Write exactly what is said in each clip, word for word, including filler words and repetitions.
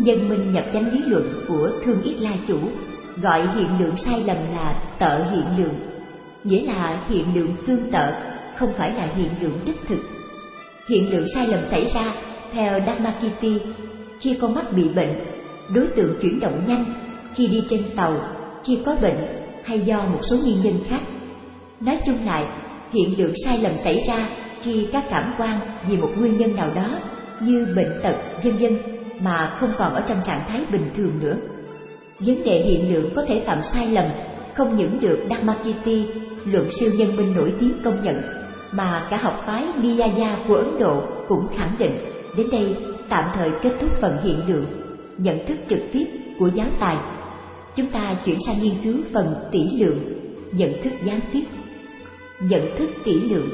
Nhân minh nhập chánh lý luận của Thương Ít La Chủ gọi hiện lượng sai lầm là tợ hiện lượng, nghĩa là hiện lượng tương tự, không phải là hiện lượng đích thực. Hiện lượng sai lầm xảy ra theo Dharmakirti khi con mắt bị bệnh, đối tượng chuyển động nhanh, khi đi trên tàu, khi có bệnh hay do một số nguyên nhân khác. Nói chung lại, hiện lượng sai lầm xảy ra khi các cảm quan vì một nguyên nhân nào đó như bệnh tật, vân vân mà không còn ở trong trạng thái bình thường nữa. Vấn đề hiện lượng có thể phạm sai lầm không những được Dharmakirti, luận sư nhân minh nổi tiếng công nhận, mà cả học phái Niyaya của Ấn Độ cũng khẳng định. Đến đây tạm thời kết thúc phần hiện lượng, nhận thức trực tiếp của giáo tài. Chúng ta chuyển sang nghiên cứu phần tỷ lượng, nhận thức gián tiếp. Nhận thức tỷ lượng.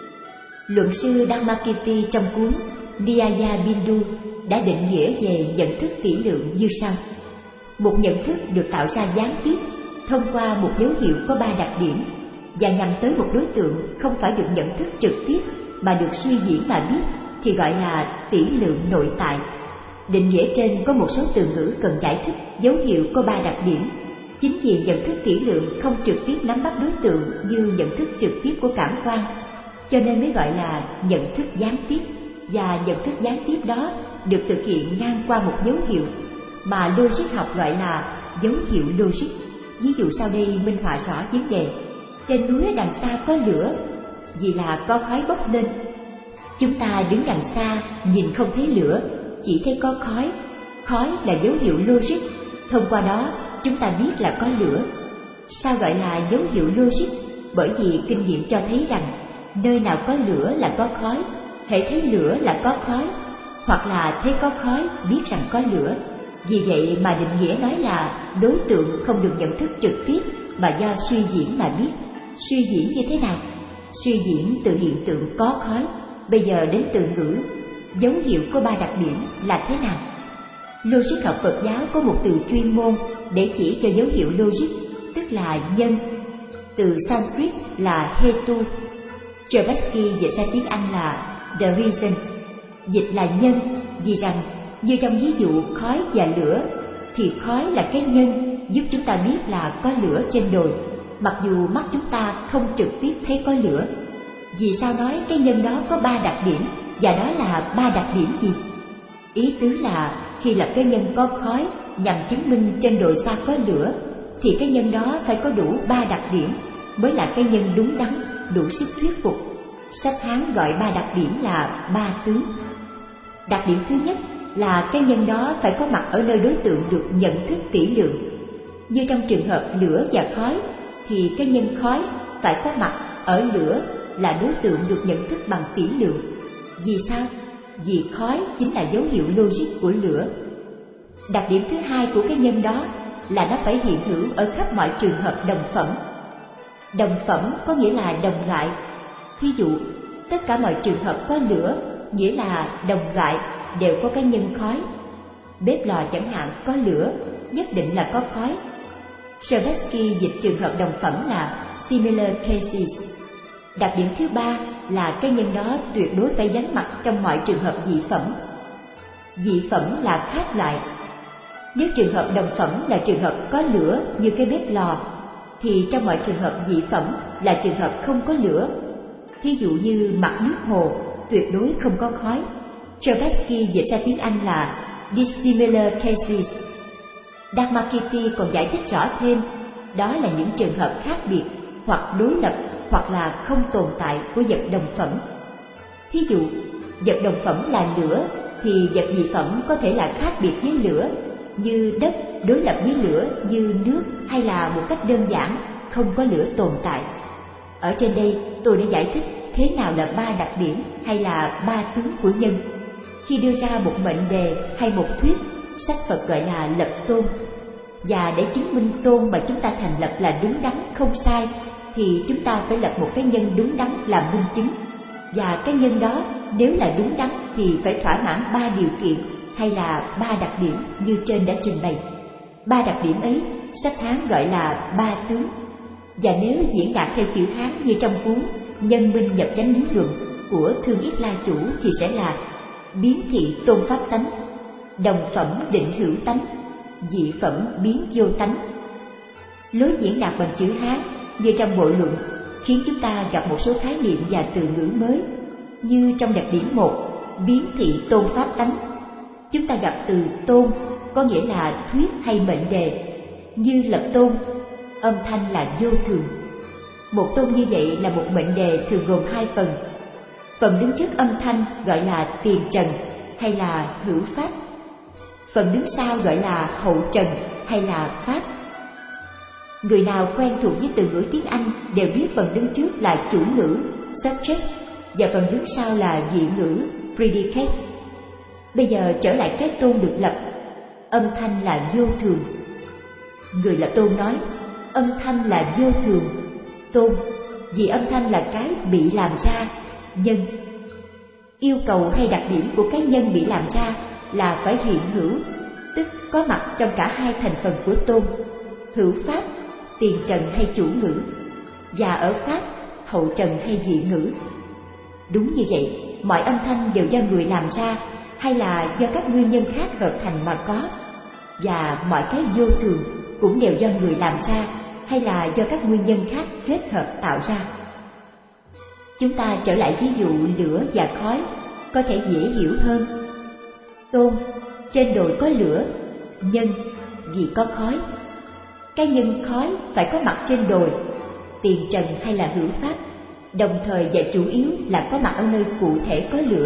Luận sư Dharmakirti trong cuốn Niyaya Bindu đã định nghĩa về nhận thức tỷ lượng như sau: một nhận thức được tạo ra gián tiếp thông qua một dấu hiệu có ba đặc điểm và nhằm tới một đối tượng không phải được nhận thức trực tiếp mà được suy diễn mà biết thì gọi là tỷ lượng nội tại. Định nghĩa trên có một số từ ngữ cần giải thích dấu hiệu có ba đặc điểm. Chính vì nhận thức tỷ lượng không trực tiếp nắm bắt đối tượng như nhận thức trực tiếp của cảm quan, cho nên mới gọi là nhận thức gián tiếp, và nhận thức gián tiếp đó được thực hiện ngang qua một dấu hiệu mà logic học gọi là dấu hiệu logic. Ví dụ sau đây minh họa rõ vấn đề. Trên núi đằng xa có lửa, vì là có khói bốc lên. Chúng ta đứng đằng xa nhìn không thấy lửa, chỉ thấy có khói. Khói là dấu hiệu logic, thông qua đó chúng ta biết là có lửa. Sao gọi là dấu hiệu logic? Bởi vì kinh nghiệm cho thấy rằng nơi nào có lửa là có khói, hễ thấy lửa là có khói, hoặc là thấy có khói biết rằng có lửa. Vì vậy mà định nghĩa nói là đối tượng không được nhận thức trực tiếp mà do suy diễn mà biết. Suy diễn như thế nào? Suy diễn từ hiện tượng có khói. Bây giờ đến từ ngữ dấu hiệu có ba đặc điểm là thế nào? Logic học Phật giáo có một từ chuyên môn để chỉ cho dấu hiệu logic, tức là nhân. Từ Sanskrit là hetu, Tversky dịch ra tiếng Anh là the reason. Dịch là nhân, vì rằng như trong ví dụ khói và lửa thì khói là cái nhân giúp chúng ta biết là có lửa trên đồi, mặc dù mắt chúng ta không trực tiếp thấy có lửa. Vì sao nói cái nhân đó có ba đặc điểm, và đó là ba đặc điểm gì? Ý tứ là khi lập cái nhân có khói nhằm chứng minh trên đồi xa có lửa, thì cái nhân đó phải có đủ ba đặc điểm mới là cái nhân đúng đắn, đủ sức thuyết phục. Sách Hán gọi ba đặc điểm là ba tướng. Đặc điểm thứ nhất là cái nhân đó phải có mặt ở nơi đối tượng được nhận thức tỷ lượng. Như trong trường hợp lửa và khói thì cái nhân khói phải có mặt ở lửa là đối tượng được nhận thức bằng tỷ lượng. Vì sao? Vì khói chính là dấu hiệu logic của lửa. Đặc điểm thứ hai của cái nhân đó là nó phải hiện hữu ở khắp mọi trường hợp đồng phẩm. Đồng phẩm có nghĩa là đồng loại. Thí dụ, tất cả mọi trường hợp có lửa nghĩa là đồng loại đều có cái nhân khói. Bếp lò chẳng hạn có lửa, nhất định là có khói. Tversky dịch trường hợp đồng phẩm là similar cases. Đặc điểm thứ ba là cái nhân đó tuyệt đối phải vắng mặt trong mọi trường hợp dị phẩm. Dị phẩm là khác loại. Nếu trường hợp đồng phẩm là trường hợp có lửa như cái bếp lò, thì trong mọi trường hợp dị phẩm là trường hợp không có lửa. Thí dụ như mặt nước hồ tuyệt đối không có khói. Tversky dịch ra tiếng Anh là dissimilar cases. Dharmakirti còn giải thích rõ thêm, đó là những trường hợp khác biệt hoặc đối lập hoặc là không tồn tại của vật đồng phẩm. Thí dụ, vật đồng phẩm là lửa thì vật dị phẩm có thể là khác biệt với lửa, như đất đối lập với lửa như nước, hay là một cách đơn giản không có lửa tồn tại. Ở trên đây tôi đã giải thích thế nào là ba đặc điểm hay là ba tướng của nhân. Khi đưa ra một mệnh đề hay một thuyết, sách Phật gọi là lập tôn. Và để chứng minh tôn mà chúng ta thành lập là đúng đắn không sai, thì chúng ta phải lập một cái nhân đúng đắn làm minh chứng. Và cái nhân đó nếu là đúng đắn thì phải thỏa mãn ba điều kiện hay là ba đặc điểm như trên đã trình bày. Ba đặc điểm ấy sách Hán gọi là ba tướng. Và nếu diễn đạt theo chữ Hán như trong cuốn Nhân minh nhập chánh lý luận của Thương Ít La Chủ thì sẽ là biến thị tôn pháp tánh. đồng phẩm định hữu tánh, dị phẩm biến vô tánh. Lối diễn đạt bằng chữ Hán như trong bộ luận khiến chúng ta gặp một số khái niệm và từ ngữ mới, như trong đặc điểm một, biến thị tôn pháp tánh. Chúng ta gặp từ tôn có nghĩa là thuyết hay mệnh đề, như lập tôn, âm thanh là vô thường. Một tôn như vậy là một mệnh đề thường gồm hai phần. Phần đứng trước âm thanh gọi là tiền trần hay là hữu pháp. Phần đứng sau gọi là hậu trần hay là pháp. Người nào quen thuộc với từ ngữ tiếng Anh đều biết phần đứng trước là chủ ngữ, subject, và phần đứng sau là dị ngữ, predicate. Bây giờ trở lại cái tôn được lập, âm thanh là vô thường. Người lập tôn nói, âm thanh là vô thường, tôn, vì âm thanh là cái bị làm ra, nhân. Yêu cầu hay đặc điểm của cái nhân bị làm ra là phải hiện hữu, tức có mặt trong cả hai thành phần của tôn, hữu pháp, tiền trần hay chủ ngữ, và ở pháp, hậu trần hay dị ngữ. Đúng như vậy, mọi âm thanh đều do người làm ra hay là do các nguyên nhân khác hợp thành mà có, và mọi cái vô thường cũng đều do người làm ra hay là do các nguyên nhân khác kết hợp tạo ra. Chúng ta trở lại ví dụ lửa và khói, có thể dễ hiểu hơn. Tôn, trên đồi có lửa, nhân, vì có khói. Cái nhân khói phải có mặt trên đồi, tiền trần hay là hữu pháp, đồng thời và chủ yếu là có mặt ở nơi cụ thể có lửa.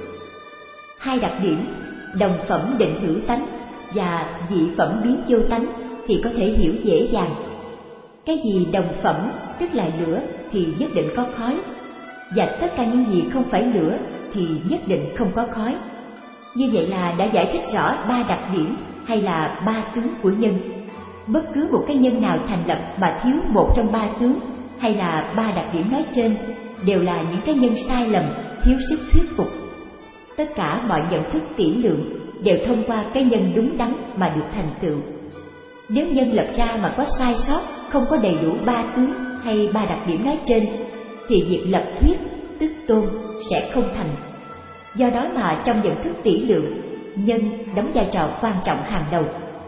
Hai đặc điểm, đồng phẩm định hữu tánh và dị phẩm biến vô tánh thì có thể hiểu dễ dàng. Cái gì đồng phẩm, tức là lửa, thì nhất định có khói, và tất cả những gì không phải lửa thì nhất định không có khói. Như vậy là đã giải thích rõ ba đặc điểm hay là ba tướng của nhân. Bất cứ một cái nhân nào thành lập mà thiếu một trong ba tướng hay là ba đặc điểm nói trên đều là những cái nhân sai lầm, thiếu sức thuyết phục. Tất cả mọi nhận thức tỷ lượng đều thông qua cái nhân đúng đắn mà được thành tựu. Nếu nhân lập ra mà có sai sót, không có đầy đủ ba tướng hay ba đặc điểm nói trên, thì việc lập thuyết, tức tôn, sẽ không thành. Do đó mà trong nhận thức tỷ lượng, nhân đóng vai trò quan trọng hàng đầu.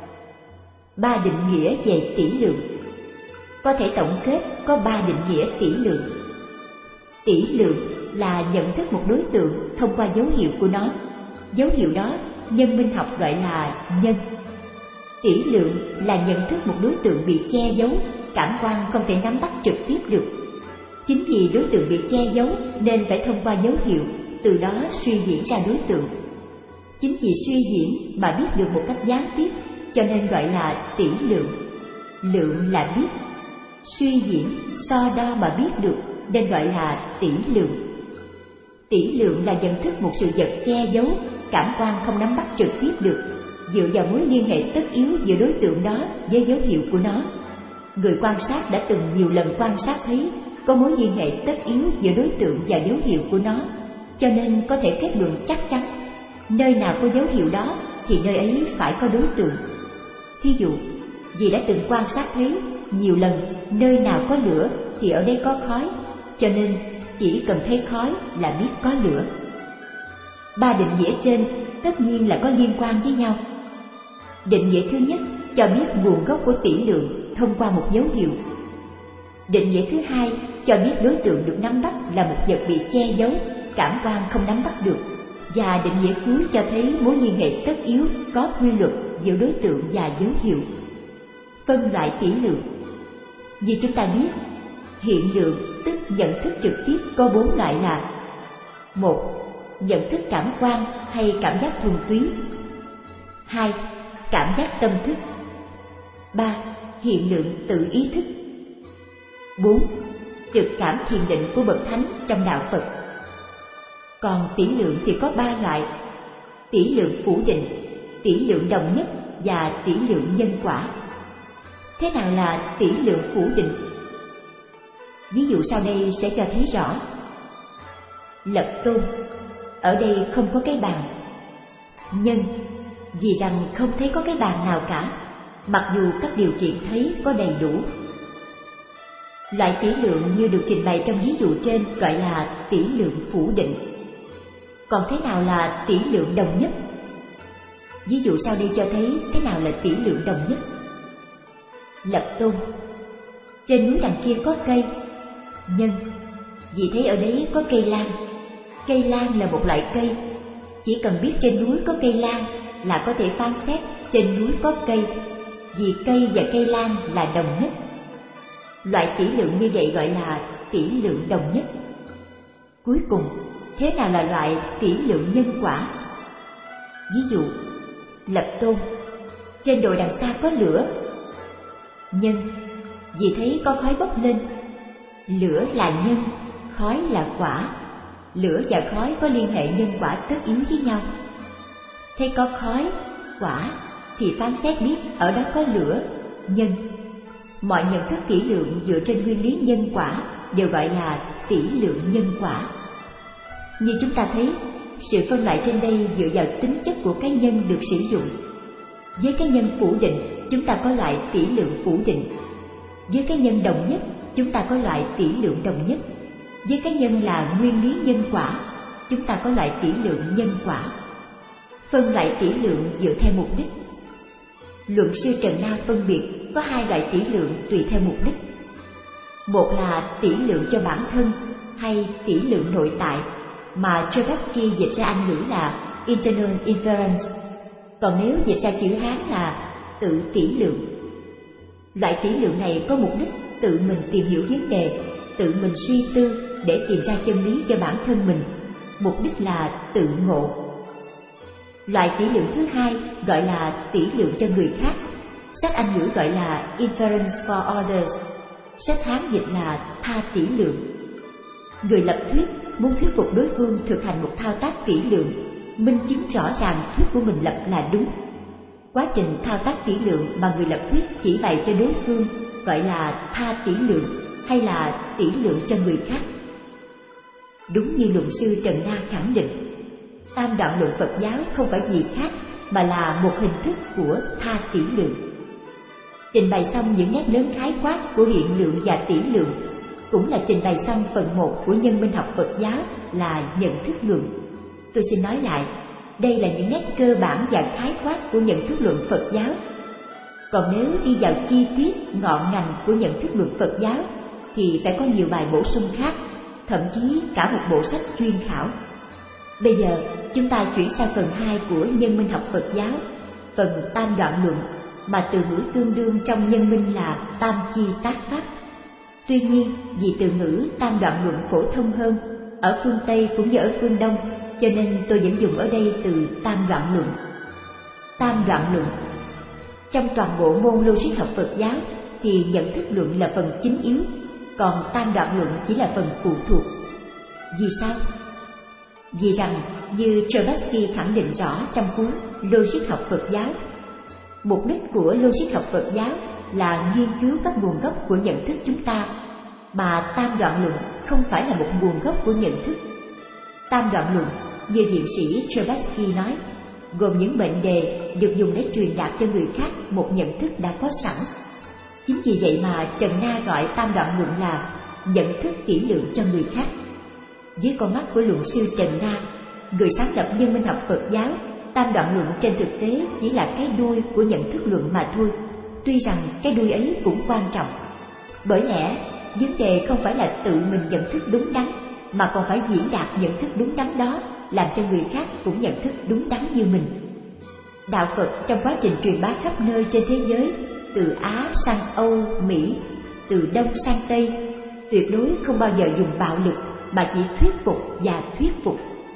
Ba định nghĩa về tỷ lượng. Có thể tổng kết có ba định nghĩa tỷ lượng. Tỷ lượng là nhận thức một đối tượng thông qua dấu hiệu của nó. Dấu hiệu đó nhân minh học gọi là nhân. Tỷ lượng là nhận thức một đối tượng bị che giấu, cảm quan không thể nắm bắt trực tiếp được. Chính vì đối tượng bị che giấu nên phải thông qua dấu hiệu, từ đó suy diễn ra đối tượng. Chính vì suy diễn mà biết được một cách gián tiếp, cho nên gọi là tỷ lượng. Lượng là biết, suy diễn, so đo mà biết được nên gọi là tỷ lượng. Tỷ lượng là nhận thức một sự vật che giấu, cảm quan không nắm bắt trực tiếp được, dựa vào mối liên hệ tất yếu giữa đối tượng đó với dấu hiệu của nó. Người quan sát đã từng nhiều lần quan sát thấy có mối liên hệ tất yếu giữa đối tượng và dấu hiệu của nó, cho nên có thể kết luận chắc chắn nơi nào có dấu hiệu đó thì nơi ấy phải có đối tượng. Thí dụ, vì đã từng quan sát thấy nhiều lần nơi nào có lửa thì ở đây có khói, cho nên chỉ cần thấy khói là biết có lửa. Ba định nghĩa trên tất nhiên là có liên quan với nhau. Định nghĩa thứ nhất cho biết nguồn gốc của tỷ lượng thông qua một dấu hiệu. Định nghĩa thứ hai cho biết đối tượng được nắm bắt là một vật bị che giấu, cảm quan không nắm bắt được. Và định nghĩa cuối cho thấy mối liên hệ tất yếu có quy luật giữa đối tượng và dấu hiệu. Phân loại tỷ lượng. Như chúng ta biết, hiện lượng tức nhận thức trực tiếp có bốn loại là: một. Nhận thức cảm quan hay cảm giác thuần túy. Hai. Cảm giác tâm thức. Ba. Hiện lượng tự ý thức. Bốn. Trực cảm thiền định của bậc thánh trong đạo Phật. Còn tỷ lượng thì có ba loại: tỷ lượng phủ định, tỷ lượng đồng nhất và tỷ lượng nhân quả. Thế nào là tỷ lượng phủ định? Ví dụ sau đây sẽ cho thấy rõ. Lập tôn, ở đây không có cái bàn. Nhân, vì rằng không thấy có cái bàn nào cả, mặc dù các điều kiện thấy có đầy đủ. Loại tỷ lượng như được trình bày trong ví dụ trên gọi là tỷ lượng phủ định. Còn thế nào là tỷ lượng đồng nhất? Ví dụ sau đây cho thấy thế nào là tỷ lượng đồng nhất. Lập Tôn: trên núi đằng kia có cây. Nhân: vì thấy ở đấy có cây lan. Cây lan là một loại cây. Chỉ cần biết trên núi có cây lan là có thể phán xét trên núi có cây, vì cây và cây lan là đồng nhất. Loại tỷ lượng như vậy gọi là tỷ lượng đồng nhất. Cuối cùng, thế nào là loại tỷ lượng nhân quả? Ví dụ, Lập Tôn: trên đồi đằng xa có lửa. Nhân: vì thấy có khói bốc lên. Lửa là nhân, khói là quả. Lửa và khói có liên hệ nhân quả tất yếu với nhau. Thấy có khói, quả thì phán xét biết ở đó có lửa, nhân. Mọi nhận thức tỷ lượng dựa trên nguyên lý nhân quả đều gọi là tỷ lượng nhân quả. Như chúng ta thấy, sự phân loại trên đây dựa vào tính chất của cái nhân được sử dụng. Với cái nhân phủ định, chúng ta có loại tỷ lượng phủ định. Với cái nhân đồng nhất, chúng ta có loại tỷ lượng đồng nhất. Với cái nhân là nguyên lý nhân quả, chúng ta có loại tỷ lượng nhân quả. Phân loại tỷ lượng dựa theo mục đích. Luận sư Trần Na phân biệt có hai loại tỷ lượng tùy theo mục đích. Một là tỷ lượng cho bản thân hay tỷ lượng nội tại, mà Tversky dịch ra Anh ngữ là internal inference, còn nếu dịch ra chữ Hán là tự tỷ lượng. Loại tỷ lượng này có mục đích tự mình tìm hiểu vấn đề, tự mình suy tư để tìm ra chân lý cho bản thân mình, mục đích là tự ngộ. Loại tỷ lượng thứ hai gọi là tỷ lượng cho người khác, sách Anh ngữ gọi là inference for others, sách Hán dịch là tha tỷ lượng. Người lập thuyết muốn thuyết phục đối phương thực hành một thao tác tỷ lượng, minh chứng rõ ràng thuyết của mình lập là đúng. Quá trình thao tác tỷ lượng mà người lập thuyết chỉ bày cho đối phương gọi là tha tỷ lượng hay là tỷ lượng cho người khác. Đúng như luận sư Trần Na khẳng định, tam đoạn luận Phật giáo không phải gì khác mà là một hình thức của tha tỷ lượng. Trình bày xong những nét lớn khái quát của hiện lượng và tỷ lượng, cũng là trình bày xong phần một của nhân minh học Phật giáo là nhận thức luận. Tôi xin nói lại, đây là những nét cơ bản và khái quát của nhận thức luận Phật giáo. Còn nếu đi vào chi tiết ngọn ngành của nhận thức luận Phật giáo thì phải có nhiều bài bổ sung khác, thậm chí cả một bộ sách chuyên khảo. Bây giờ chúng ta chuyển sang phần hai của nhân minh học Phật giáo, phần tam đoạn luận, mà từ ngữ tương đương trong nhân minh là tam chi tác pháp. Tuy nhiên, vì từ ngữ tam đoạn luận phổ thông hơn, ở phương Tây cũng như ở phương Đông, cho nên tôi vẫn dùng ở đây từ tam đoạn luận. Tam đoạn luận. Trong toàn bộ môn logic học Phật giáo thì nhận thức luận là phần chính yếu, còn tam đoạn luận chỉ là phần phụ thuộc. Vì sao? Vì rằng, như Tversky khẳng định rõ trong cuốn Logic học Phật giáo, mục đích của logic học Phật giáo là nghiên cứu các nguồn gốc của nhận thức chúng ta, mà tam đoạn luận không phải là một nguồn gốc của nhận thức. Tam đoạn luận, như viện sĩ Tversky nói, gồm những mệnh đề được dùng để truyền đạt cho người khác một nhận thức đã có sẵn. Chính vì vậy mà Trần Na gọi tam đoạn luận là nhận thức kỹ lượng cho người khác. Dưới con mắt của luận sư Trần Na, người sáng lập nhân minh học Phật giáo, tam đoạn luận trên thực tế chỉ là cái đuôi của nhận thức luận mà thôi, tuy rằng cái đuôi ấy cũng quan trọng. Bởi lẽ, vấn đề không phải là tự mình nhận thức đúng đắn, mà còn phải diễn đạt nhận thức đúng đắn đó, làm cho người khác cũng nhận thức đúng đắn như mình. Đạo Phật trong quá trình truyền bá khắp nơi trên thế giới, từ Á sang Âu, Mỹ, từ Đông sang Tây, tuyệt đối không bao giờ dùng bạo lực, mà chỉ thuyết phục và thuyết phục.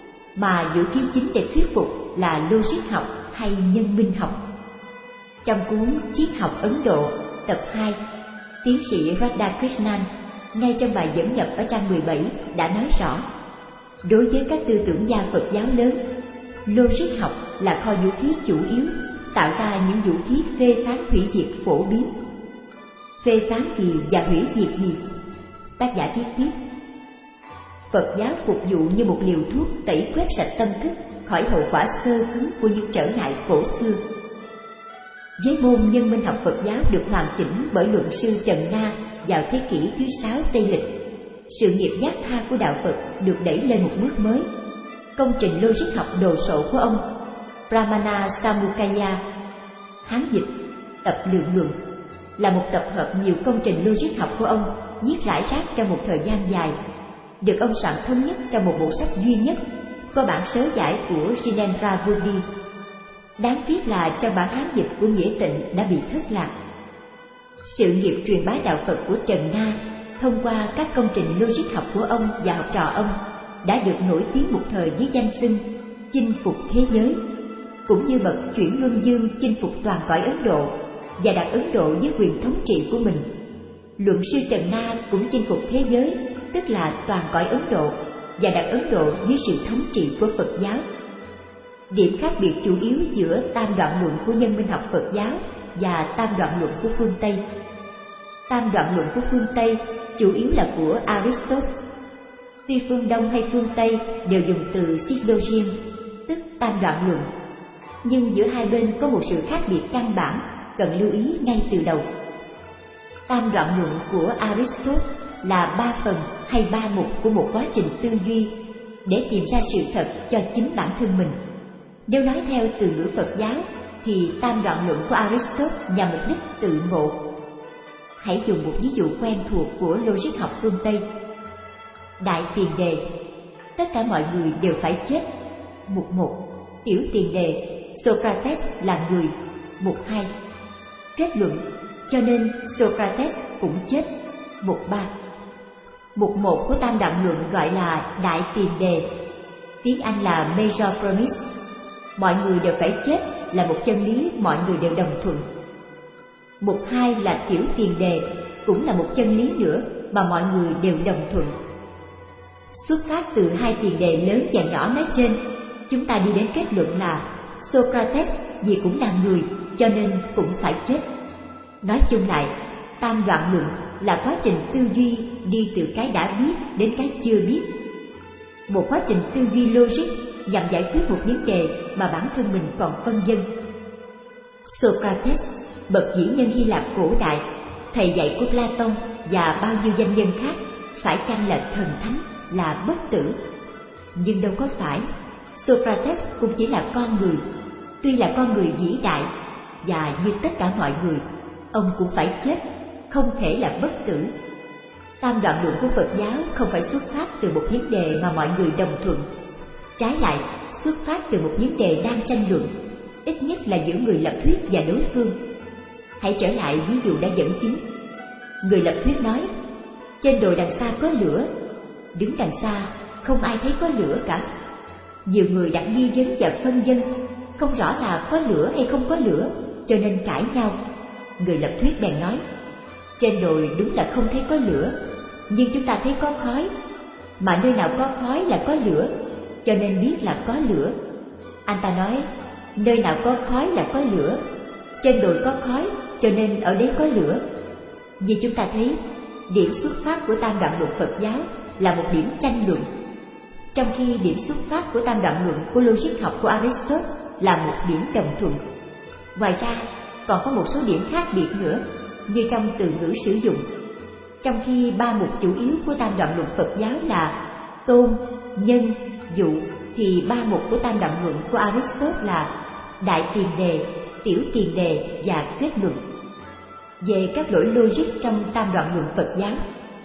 Mà vũ khí chính để thuyết phục là logic học hay nhân minh học. Trong cuốn Triết học Ấn Độ, tập hai, tiến sĩ Radhakrishnan, ngay trong bài dẫn nhập ở trang mười bảy đã nói rõ, đối với các tư tưởng gia Phật giáo lớn, logic học là kho vũ khí chủ yếu, tạo ra những vũ khí phê phán hủy diệt phổ biến. Phê phán gì và hủy diệt gì? Tác giả viết tiếp, Phật giáo phục vụ như một liều thuốc tẩy quét sạch tâm thức khỏi hậu quả sơ cứng của những trở ngại cổ xưa. Với môn nhân minh học Phật giáo được hoàn chỉnh bởi luận sư Trần Na vào thế kỷ thứ sáu Tây lịch, sự nghiệp giác tha của đạo Phật được đẩy lên một bước mới. Công trình logic học đồ sộ của ông Brahmana Samukaya, Hán dịch tập lượng luận, là một tập hợp nhiều công trình logic học của ông viết rải rác trong một thời gian dài, được ông soạn thống nhất trong một bộ sách duy nhất có bản sớ giải của Jinendra Bodhi. Đáng tiếc là trong bản Hán dịch của Nghĩa Tịnh đã bị thất lạc. Sự nghiệp truyền bá đạo Phật của Trần Na thông qua các công trình logic học của ông và học trò ông đã được nổi tiếng một thời với danh xưng chinh phục thế giới, cũng như bậc chuyển luân dương chinh phục toàn cõi Ấn Độ và đặt Ấn Độ dưới quyền thống trị của mình. Luận sư Trần Na cũng chinh phục thế giới, tức là toàn cõi Ấn Độ, và đặt Ấn Độ dưới sự thống trị của Phật giáo. Điểm khác biệt chủ yếu giữa tam đoạn luận của nhân minh học Phật giáo và tam đoạn luận của phương Tây. Tam đoạn luận của phương Tây chủ yếu là của Aristotle. Tuy phương Đông hay phương Tây đều dùng từ syllogism, tức tam đoạn luận, nhưng giữa hai bên có một sự khác biệt căn bản cần lưu ý ngay từ đầu. Tam đoạn luận của Aristotle là ba phần hay ba mục của một quá trình tư duy để tìm ra sự thật cho chính bản thân mình. Nếu nói theo từ ngữ Phật giáo thì tam đoạn luận của Aristotle nhằm mục đích tự ngộ. Hãy dùng một ví dụ quen thuộc của logic học phương Tây. Đại tiền đề, tất cả mọi người đều phải chết. Mục một, tiểu tiền đề, Socrates là người. Mục hai, kết luận, cho nên Socrates cũng chết. Mục ba. Mục một của tam đoạn luận gọi là đại tiền đề, tiếng Anh là major premise. Mọi người đều phải chết là một chân lý mọi người đều đồng thuận. Mục hai là tiểu tiền đề, cũng là một chân lý nữa mà mọi người đều đồng thuận. Xuất phát từ hai tiền đề lớn và nhỏ nói trên, chúng ta đi đến kết luận là Socrates vì cũng là người cho nên cũng phải chết. Nói chung lại, tam đoạn luận là quá trình tư duy đi từ cái đã biết đến cái chưa biết. Một quá trình tư duy logic nhằm giải quyết một vấn đề mà bản thân mình còn phân vân. Socrates, bậc vĩ nhân Hy Lạp cổ đại, thầy dạy của Platon và bao nhiêu danh nhân khác, phải chăng là thần thánh, là bất tử? Nhưng đâu có phải. Socrates cũng chỉ là con người, tuy là con người vĩ đại, và như tất cả mọi người, ông cũng phải chết, không thể là bất tử. Tam đoạn luận của Phật giáo không phải xuất phát từ một vấn đề mà mọi người đồng thuận, trái lại xuất phát từ một vấn đề đang tranh luận, ít nhất là giữa người lập thuyết và đối phương. Hãy trở lại ví dụ đã dẫn chứng. Người lập thuyết nói, trên đồi đằng xa có lửa, đứng đằng xa không ai thấy có lửa cả. Nhiều người đặt nghi vấn và phân vân, không rõ là có lửa hay không có lửa, cho nên cãi nhau. Người lập thuyết bèn nói, trên đồi đúng là không thấy có lửa, nhưng chúng ta thấy có khói, mà nơi nào có khói là có lửa, cho nên biết là có lửa. Anh ta nói, nơi nào có khói là có lửa, trên đồi có khói, cho nên ở đấy có lửa. Vì chúng ta thấy, điểm xuất phát của tam đoạn luận Phật giáo là một điểm tranh luận, trong khi điểm xuất phát của tam đoạn luận của logic học của Aristotle là một điểm đồng thuận. Ngoài ra, còn có một số điểm khác biệt nữa, như trong từ ngữ sử dụng. Trong khi ba mục chủ yếu của tam đoạn luận Phật giáo là tôn, nhân, dụ, thì ba mục của tam đoạn luận của Aristotle là đại tiền đề, tiểu tiền đề và kết luận. Về các lỗi logic trong tam đoạn luận Phật giáo,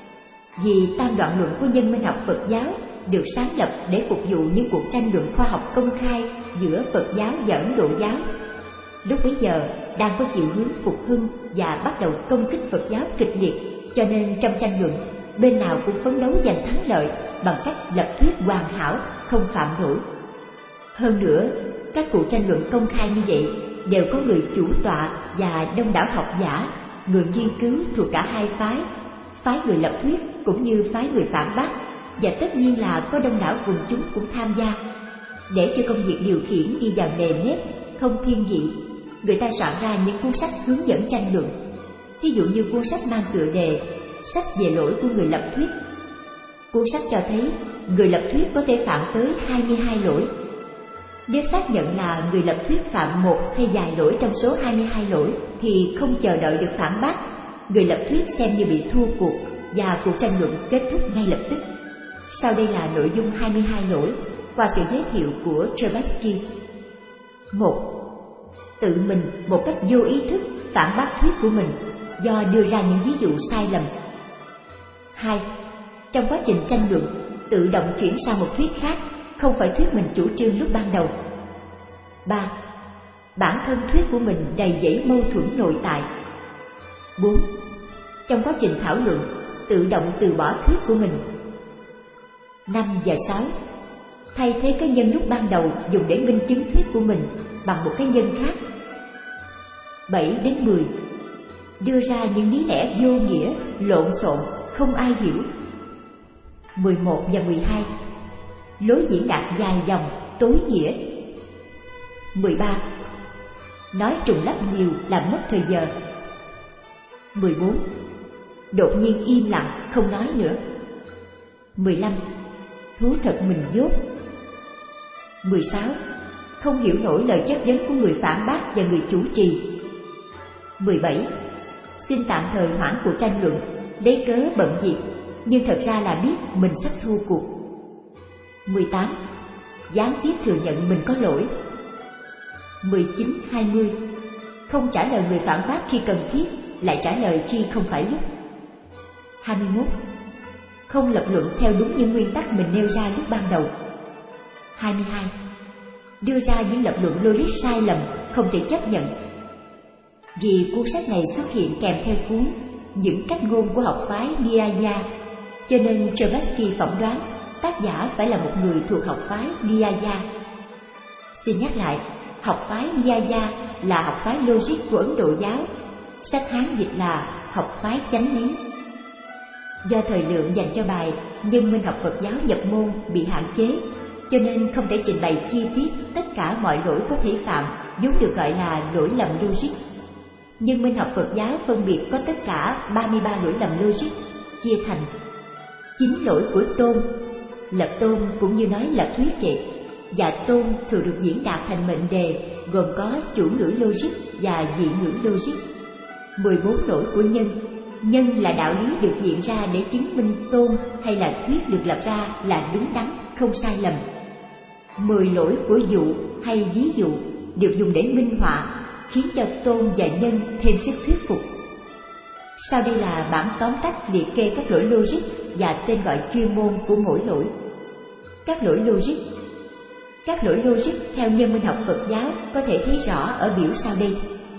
vì tam đoạn luận của nhân minh học Phật giáo được sáng lập để phục vụ những cuộc tranh luận khoa học công khai giữa Phật giáo và Ấn Độ giáo, lúc bấy giờ đang có chiều hướng phục hưng và bắt đầu công kích Phật giáo kịch liệt, cho nên trong tranh luận, bên nào cũng phấn đấu giành thắng lợi bằng cách lập thuyết hoàn hảo, không phạm lỗi. Hơn nữa, các cuộc tranh luận công khai như vậy đều có người chủ tọa và đông đảo học giả, người nghiên cứu thuộc cả hai phái, phái người lập thuyết cũng như phái người phản bác, và tất nhiên là có đông đảo quần chúng cũng tham gia. Để cho công việc điều khiển đi vào nề nếp, không thiên vị, người ta soạn ra những cuốn sách hướng dẫn tranh luận. Thí dụ như cuốn sách mang tựa đề Sách về lỗi của người lập thuyết. Cuốn sách cho thấy người lập thuyết có thể phạm tới hai mươi hai lỗi. Nếu xác nhận là người lập thuyết phạm một hay vài lỗi trong số hai mươi hai lỗi thì không chờ đợi được phản bác, người lập thuyết xem như bị thua cuộc và cuộc tranh luận kết thúc ngay lập tức. Sau đây là nội dung hai mươi hai lỗi qua sự giới thiệu của Tversky. Một, tự mình một cách vô ý thức phản bác thuyết của mình do đưa ra những ví dụ sai lầm. Hai, trong quá trình tranh luận, tự động chuyển sang một thuyết khác, không phải thuyết mình chủ trương lúc ban đầu. Ba, bản thân thuyết của mình đầy dẫy mâu thuẫn nội tại. Bốn, trong quá trình thảo luận, tự động từ bỏ thuyết của mình. Năm và sáu, thay thế cái nhân lúc ban đầu dùng để minh chứng thuyết của mình bằng một cái nhân khác. Bảy đến mười, đưa ra những lý lẽ vô nghĩa, lộn xộn, không ai hiểu. Mười một và mười hai, lối diễn đạt dài dòng, tối nghĩa. Mười ba, nói trùng lắp nhiều làm mất thời giờ. Mười bốn, đột nhiên im lặng, không nói nữa. Mười lăm, thú thật mình dốt. Mười sáu, không hiểu nổi lời chất vấn của người phản bác và người chủ trì. Mười bảy, xin tạm thời hoãn cuộc tranh luận, lấy cớ bận việc, nhưng thật ra là biết mình sắp thua cuộc. Mười tám, gián tiếp thừa nhận mình có lỗi. Mười chín, hai mươi, không trả lời người phản bác khi cần thiết, lại trả lời khi không phải lúc. Hai mươi mốt, không lập luận theo đúng những nguyên tắc mình nêu ra lúc ban đầu. Hai mươi hai, đưa ra những lập luận logic sai lầm, không thể chấp nhận. Vì cuốn sách này xuất hiện kèm theo cuốn Những cách ngôn của học phái Nyaya, cho nên Chomsky phỏng đoán tác giả phải là một người thuộc học phái Nyaya. Xin nhắc lại, học phái Nyaya là học phái logic của Ấn Độ giáo, sách Hán dịch là học phái chánh lý. Do thời lượng dành cho bài Nhân minh học Phật giáo nhập môn bị hạn chế, cho nên không thể trình bày chi tiết tất cả mọi lỗi có thể phạm, vốn được gọi là lỗi lầm logic. Nhân minh học Phật giáo phân biệt có tất cả ba mươi ba lỗi lầm logic, chia thành chín lỗi của tôn. Lập tôn cũng như nói là thuyết vậy, và tôn thường được diễn đạt thành mệnh đề, gồm có chủ ngữ logic và dị ngữ logic. Mười bốn lỗi của nhân. Nhân là đạo lý được diễn ra để chứng minh tôn hay là thuyết được lập ra là đúng đắn, không sai lầm. Mười lỗi của dụ hay ví dụ được dùng để minh họa, khiến cho tôn và nhân thêm sức thuyết phục. Sau đây là bản tóm tắt liệt kê các lỗi logic và tên gọi chuyên môn của mỗi lỗi. Các lỗi logic. Các lỗi logic theo nhân minh học Phật giáo có thể thấy rõ ở biểu sau đây.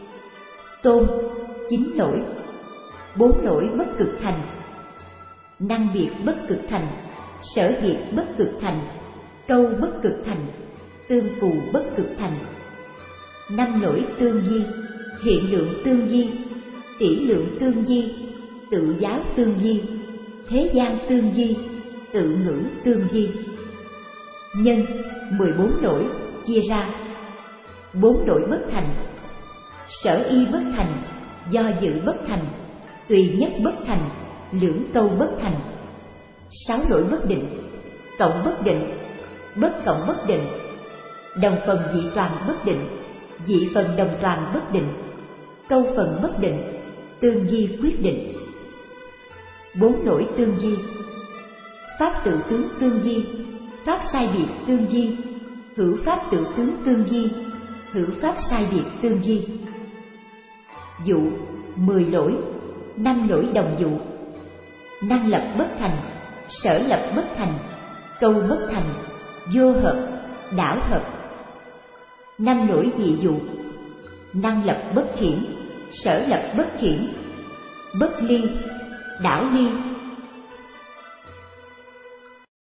Tôn, chín lỗi. Bốn lỗi bất cực thành. Năng biệt bất cực thành, sở biệt bất cực thành, câu bất cực thành, tương phù bất cực thành. Năm lỗi tương di, hiện lượng tương di, tỷ lượng tương di, tự giáo tương di, thế gian tương di, tự ngữ tương di. Nhân, mười bốn lỗi, chia ra. Bốn lỗi bất thành. Sở y bất thành, do dự bất thành, tùy nhất bất thành, lưỡng câu bất thành. Sáu lỗi bất định. Cộng bất định, bất cộng bất định, đồng phần dị toàn bất định, dị phần đồng toàn bất định, câu phần bất định, tương di quyết định. Bốn lỗi tương di. Pháp tự tướng tương di, pháp sai biệt tương di, hữu pháp tự tướng tương di, hữu pháp sai biệt tương di. Dụ, mười lỗi. Năm lỗi đồng dụ. Năng lập bất thành, sở lập bất thành, câu bất thành, vô hợp, đảo hợp. Năm lỗi dị dụ. Năng lập bất khiển, sở lập bất khiển, bất ly, đảo ly,